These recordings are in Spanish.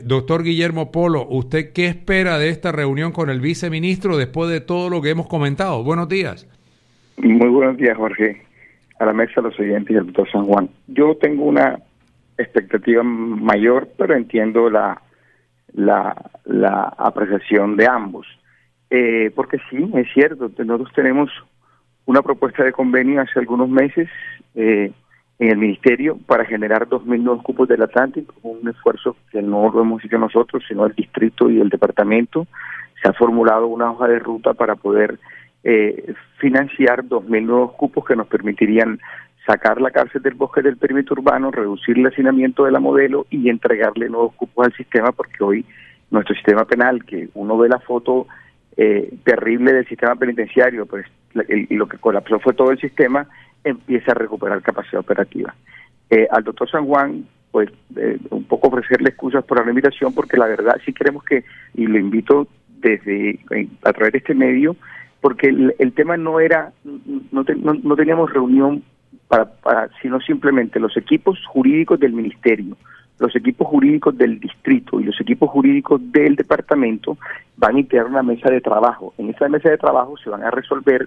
Doctor Guillermo Polo, ¿usted qué espera de esta reunión con el viceministro después de todo lo que hemos comentado? Buenos días. Muy buenos días, Jorge, a la mesa, a los oyentes y al doctor San Juan. Yo tengo una expectativa mayor, pero entiendo la apreciación de ambos. Porque sí, es cierto, nosotros tenemos una propuesta de convenio hace algunos meses en el Ministerio para generar 2.000 nuevos cupos del Atlántico, un esfuerzo que no lo hemos hecho nosotros, sino el distrito y el departamento. Se ha formulado una hoja de ruta para poder financiar 2.000 nuevos cupos que nos permitirían sacar la cárcel del bosque del perímetro urbano, reducir el hacinamiento de la Modelo y entregarle nuevos cupos al sistema, porque hoy nuestro sistema penal, que uno ve la foto terrible del sistema penitenciario, pues lo que colapsó fue todo el sistema, empieza a recuperar capacidad operativa. Al doctor San Juan, pues un poco ofrecerle excusas por la invitación, porque la verdad sí queremos que, y lo invito a través de este medio, porque el tema no era, no teníamos reunión sino simplemente los equipos jurídicos del ministerio, los equipos jurídicos del distrito y los equipos jurídicos del departamento van a integrar una mesa de trabajo. En esa mesa de trabajo se van a resolver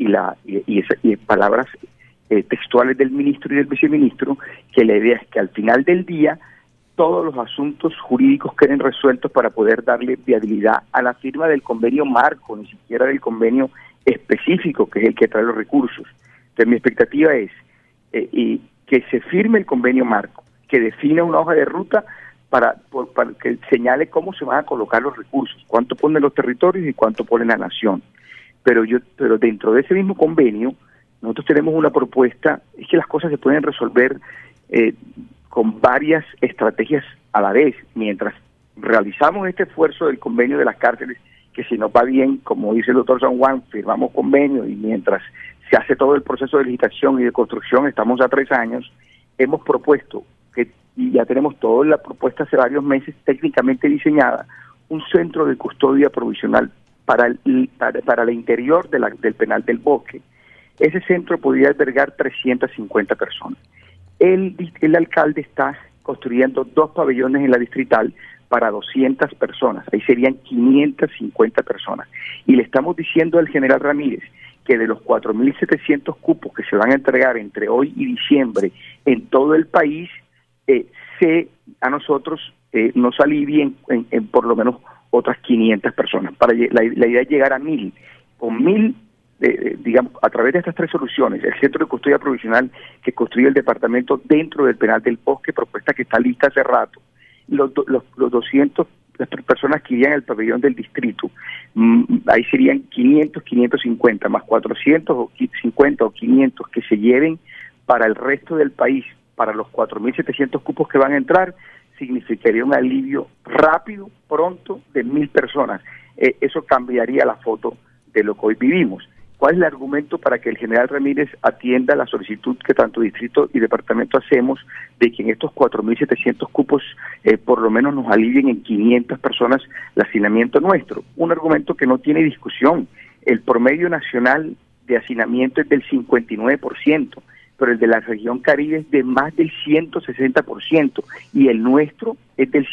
y palabras textuales del ministro y del viceministro, que la idea es que al final del día todos los asuntos jurídicos queden resueltos para poder darle viabilidad a la firma del convenio marco, ni siquiera del convenio específico, que es el que trae los recursos. Entonces mi expectativa es que se firme el convenio marco, que defina una hoja de ruta para que señale cómo se van a colocar los recursos, cuánto ponen los territorios y cuánto pone la nación. Pero dentro de ese mismo convenio, nosotros tenemos una propuesta, es que las cosas se pueden resolver con varias estrategias a la vez. Mientras realizamos este esfuerzo del convenio de las cárceles, que si nos va bien, como dice el doctor San Juan, firmamos convenio, y mientras se hace todo el proceso de licitación y de construcción, estamos a 3 años, hemos propuesto, y ya tenemos toda la propuesta hace varios meses técnicamente diseñada, un centro de custodia provisional para el interior del penal del Bosque. Ese centro podría albergar 350 personas. El alcalde está construyendo 2 pabellones en la distrital para 200 personas. Ahí serían 550 personas. Y le estamos diciendo al general Ramírez que de los 4.700 cupos que se van a entregar entre hoy y diciembre en todo el país, a nosotros nos alivien en por lo menos otras 500 personas. La idea es llegar a 1.000. Con 1.000, digamos, a través de estas 3 soluciones, el centro de custodia provisional que construye el departamento dentro del penal del Bosque, propuesta que está lista hace rato, los 200 las personas que irían al pabellón del distrito, ahí serían 500, 550, más 400 o 50 o 500 que se lleven para el resto del país, para los 4.700 cupos que van a entrar, significaría un alivio rápido, pronto, de 1.000 personas. Eso cambiaría la foto de lo que hoy vivimos. ¿Cuál es el argumento para que el general Ramírez atienda la solicitud que tanto distrito y departamento hacemos de que en estos 4.700 cupos por lo menos nos alivien en 500 personas el hacinamiento nuestro? Un argumento que no tiene discusión. El promedio nacional de hacinamiento es del 59%, pero el de la región Caribe es de más del 160% y el nuestro es del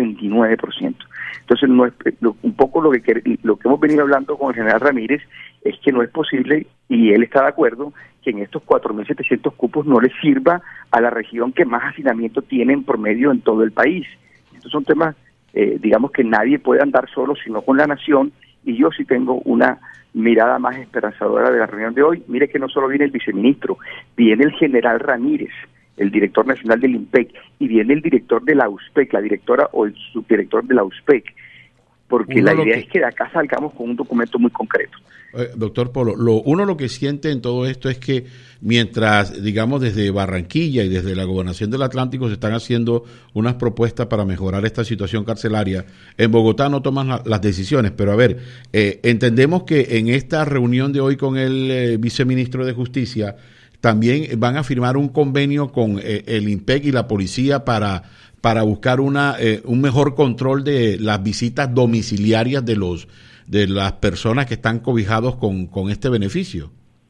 129%. Entonces, un poco lo que hemos venido hablando con el general Ramírez es que no es posible, y él está de acuerdo, que en estos 4.700 cupos no le sirva a la región que más hacinamiento tiene en promedio en todo el país. Estos son temas, digamos, que nadie puede andar solo, sino con la nación, y yo sí tengo una mirada más esperanzadora de la reunión de hoy. Mire que no solo viene el viceministro, viene el general Ramírez, el director nacional del INPEC, y viene el director de la USPEC, la directora o el subdirector de la USPEC, porque la idea es que de acá salgamos con un documento muy concreto. Doctor Polo, lo que siente en todo esto es que mientras, digamos, desde Barranquilla y desde la Gobernación del Atlántico se están haciendo unas propuestas para mejorar esta situación carcelaria, en Bogotá no toman las decisiones. Pero a ver, entendemos que en esta reunión de hoy con el viceministro de Justicia también van a firmar un convenio con el INPEC y la policía para buscar un mejor control de las visitas domiciliarias de las personas que están cobijados con este beneficio.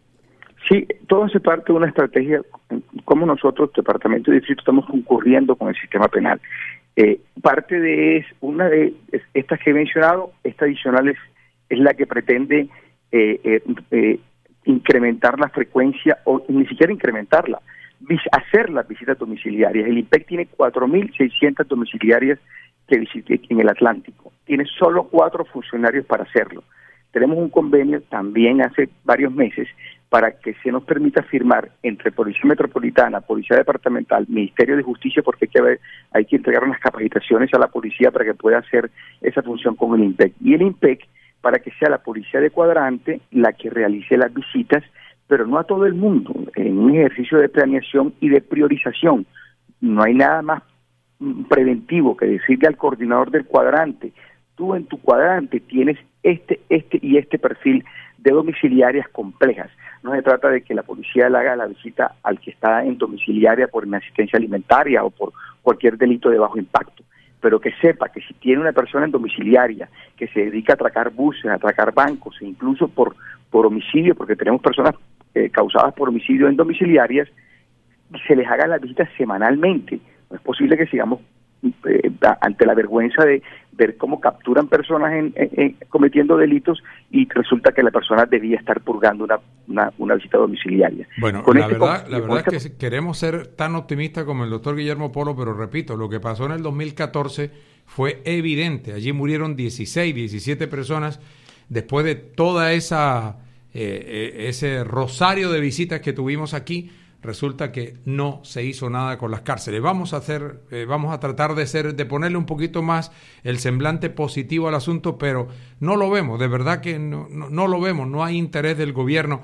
Sí, todo hace parte de una estrategia, como nosotros, Departamento y Distrito, estamos concurriendo con el sistema penal. Parte de una de estas que he mencionado, esta adicional es la que pretende incrementar la frecuencia, o ni siquiera incrementarla, hacer las visitas domiciliarias. El INPEC tiene 4.600 domiciliarias que visite en el Atlántico. Tiene solo 4 funcionarios para hacerlo. Tenemos un convenio también hace varios meses para que se nos permita firmar entre Policía Metropolitana, Policía Departamental, Ministerio de Justicia, porque hay que entregar unas capacitaciones a la policía para que pueda hacer esa función con el INPEC. Y el INPEC para que sea la policía de cuadrante la que realice las visitas, pero no a todo el mundo, en un ejercicio de planeación y de priorización. No hay nada más preventivo que decirle al coordinador del cuadrante: tú en tu cuadrante tienes este y este perfil de domiciliarias complejas. No se trata de que la policía le haga la visita al que está en domiciliaria por inasistencia alimentaria o por cualquier delito de bajo impacto, pero que sepa que si tiene una persona en domiciliaria que se dedica a atracar buses, a atracar bancos, e incluso por homicidio, porque tenemos personas causadas por homicidio en domiciliarias, se les haga las visitas semanalmente. No es posible que sigamos ante la vergüenza de ver cómo capturan personas cometiendo delitos y resulta que la persona debía estar purgando una visita domiciliaria. Bueno, la verdad es que queremos ser tan optimistas como el doctor Guillermo Polo, pero repito, lo que pasó en el 2014 fue evidente. Allí murieron 16, 17 personas después de toda ese rosario de visitas que tuvimos aquí. Resulta que no se hizo nada con las cárceles. Vamos a tratar de ponerle un poquito más el semblante positivo al asunto, pero no lo vemos, de verdad que no lo vemos, no hay interés del gobierno